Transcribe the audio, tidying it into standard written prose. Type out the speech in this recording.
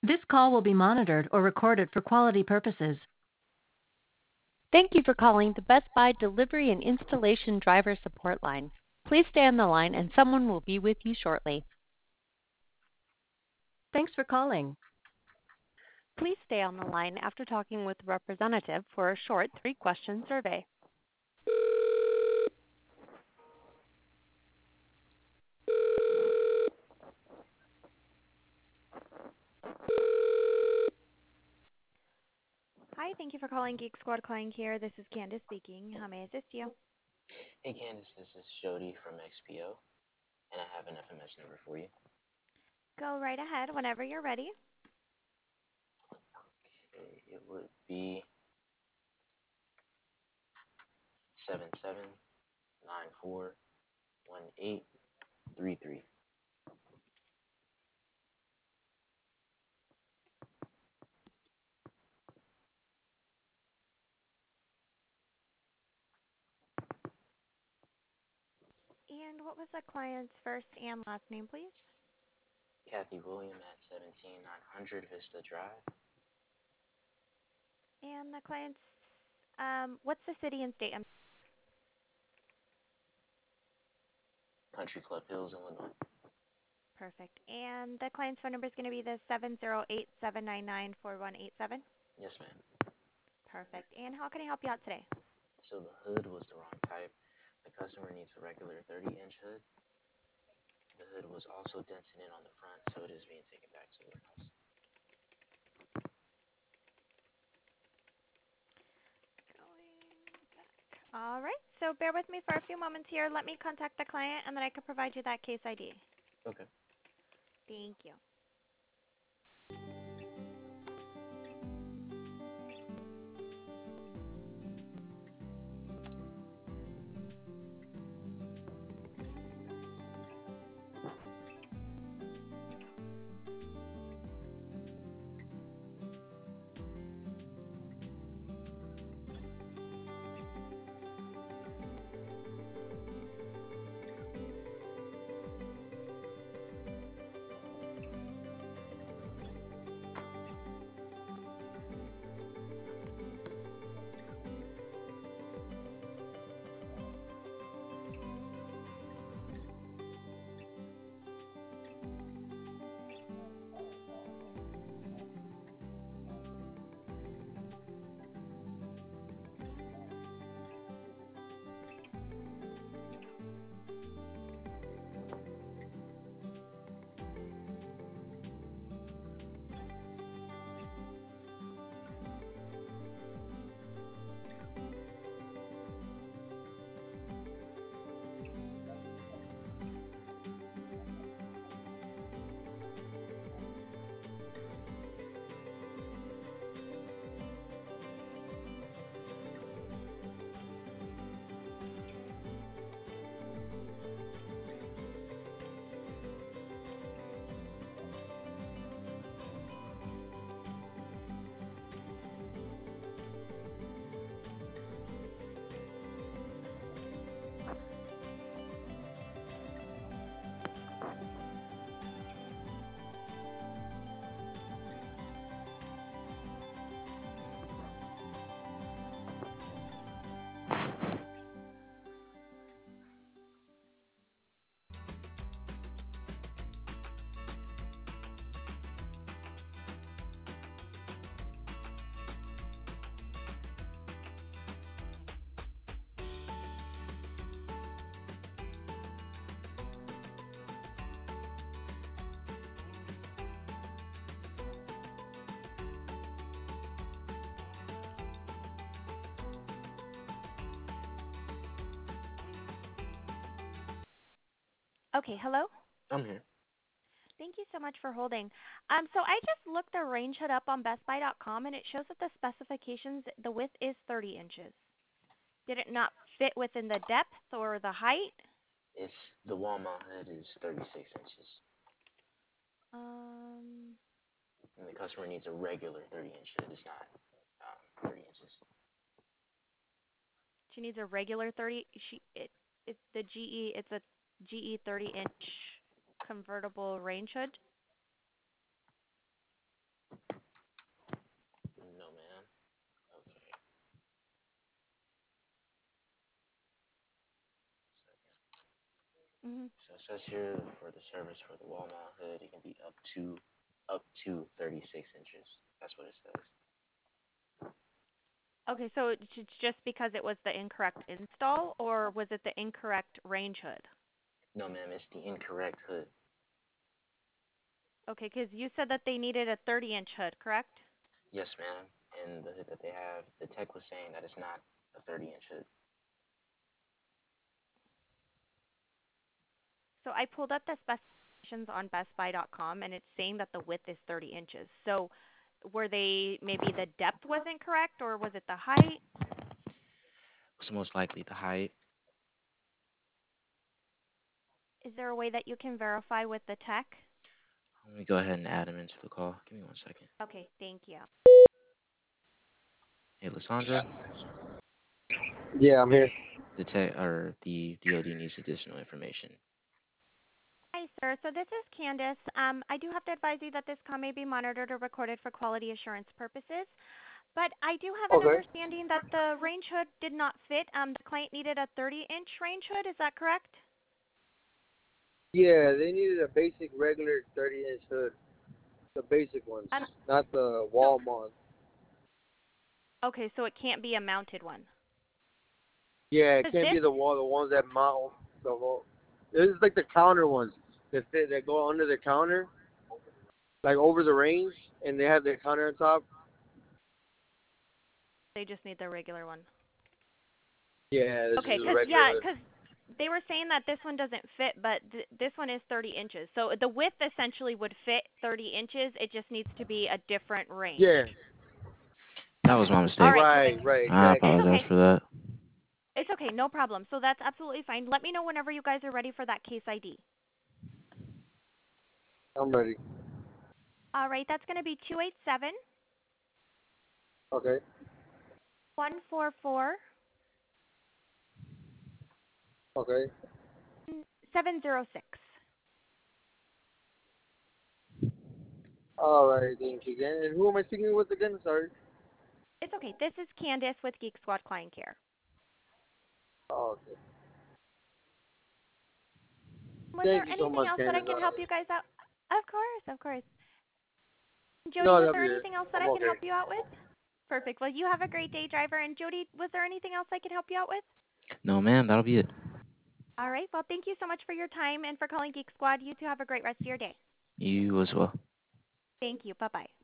This call will be monitored or recorded for quality purposes. Thank you for calling the Best Buy Delivery and Installation Driver Support Line. Please stay on the line and someone will be with you shortly. Thanks for calling. Please stay on the line after talking with a representative for a short 3-question survey. Hi, thank you for calling Geek Squad Client Care. This is Candace speaking. How may I assist you? Hey Candace, this is Jody from XPO, and I have an FMS number for you. Go right ahead whenever you're ready. Okay, it would be 77941833. And what was the client's first and last name, please? Kathy William at 17900 Vista Drive, And the client's, what's the city and state? Country Club Hills, Illinois. Perfect. And the client's phone number is going to be the 708-799-4187? Yes, ma'am. Perfect. And how can I help you out today? So the hood was the wrong type. The customer needs a regular 30-inch hood. The hood was also dented in on the front, so it is being taken back to the warehouse. All right. So bear with me for a few moments here. Let me contact the client, and then I can provide you that case ID. Okay. Thank you. Okay, hello? I'm here. Thank you so much for holding. So I just looked the range hood up on BestBuy.com, and it shows that the specifications, the width is 30 inches. Did it not fit within the depth or the height? The wall mount hood is 36 inches, Um, and the customer needs a regular 30-inch hood. It's not 30 inches. she needs a regular 30. It's the GE. It's a GE 30-inch convertible range hood. So it says here for the service for the wall mount hood, it can be up to 36 inches. That's what it says. Okay, so it's just because it was the incorrect install, or was it the incorrect range hood? No, ma'am, it's the incorrect hood. Okay, because you said that they needed a 30-inch hood, correct? Yes, ma'am. And the hood that they have, the tech was saying that it's not a 30-inch hood. So I pulled up the specifications on BestBuy.com, and it's saying that the width is 30 inches. So were they, maybe the depth wasn't correct, or was it the height? It's most likely the height. Is there a way that you can verify with the tech? Let me go ahead and add him into the call. Give me 1 second. Okay, thank you. Hey, Lysandra, Yeah, I'm here. the DoD needs additional information. Hi, sir. So this is Candace. I do have to advise you that this call may be monitored or recorded for quality assurance purposes. But I do have an Okay. understanding that the range hood did not fit. The client needed a 30-inch range hood. Is that correct? Yeah, they needed a basic, regular 30-inch hood. The basic ones, Um, not the so wall mount. okay, so it can't be a mounted one. Yeah, it Does can't this be the ones that mount the wall. It's like the counter ones that go under the counter, like over the range, and they have the counter on top. they just need the regular one? Yeah, this Okay, is a cause regular yeah, hood. cause they were saying that this one doesn't fit, but this one is 30 inches. So the width essentially would fit 30 inches. It just needs to be a different range. Yeah, That was my All mistake. right, right, I exactly. it's apologize okay. for that. It's okay, no problem. So that's absolutely fine. Let me know whenever you guys are ready for that case ID. I'm ready. All right, that's going to be 287 Okay. 144 Okay. 706. All right, thank you again. And who am I speaking with again? Sorry. It's okay. This is Candace with Geek Squad Client Care. Oh, okay. Was Thank there you so anything much, else that I Candace. can help you guys out? Of course, of course. Jody, No, was that'll there be it. anything else that I'm I can okay. help you out with? Perfect. Well, you have a great day, driver. And Jody, was there anything else I can help you out with? No, ma'am, that'll be it. All right. Well, thank you so much for your time and for calling Geek Squad. You two have a great rest of your day. You as well. Thank you. Bye-bye.